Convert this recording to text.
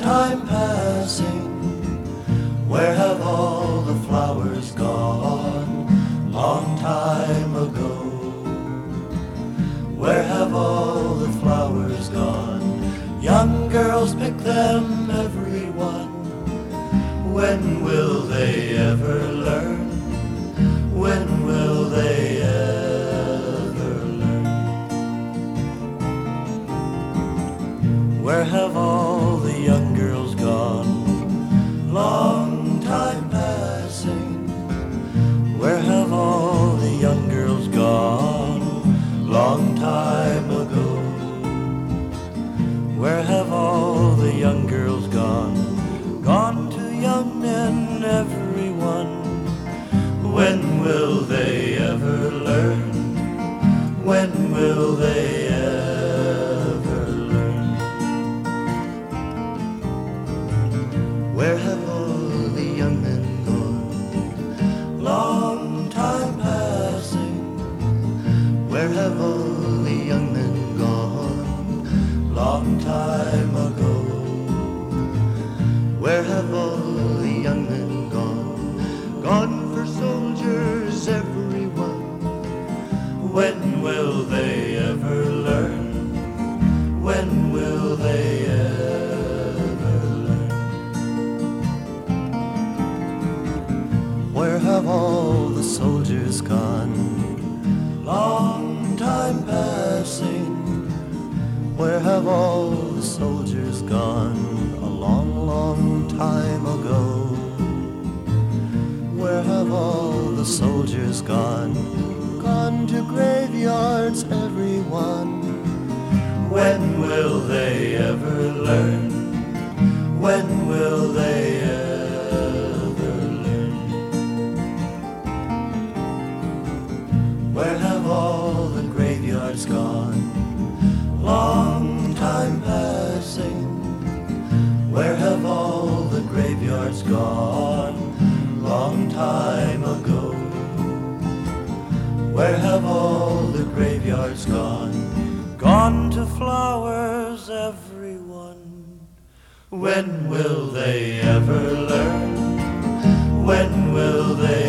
time passing, where have all the flowers gone? Long time ago. Where have all the flowers gone? Young girls pick them, everyone. When will they ever learn? When will they ever learn? Where have all the young girls gone? Long time passing. Where have all the young girls gone? Long time ago. Where have all the young girls gone? Gone to young men, everyone. When will they ever learn? When will they ever learn? Where have all the young men gone? Long time passing. Where have all the young men gone? Long time ago. Where have all the young men gone? Gone for soldiers, everyone. When will they ever learn? When will they ever learn? Where have all the soldiers gone? Long time passing. Where have all the soldiers gone? A long, long time ago. Where have all the soldiers gone? Gone to graveyards, everyone. When will they ever learn? When will they ever learn? Where have all the graveyards gone? Long time passing. Where have all the graveyards gone? Long time ago. Where have all the graveyards gone? Gone to flowers, everyone. When will they ever learn? When will they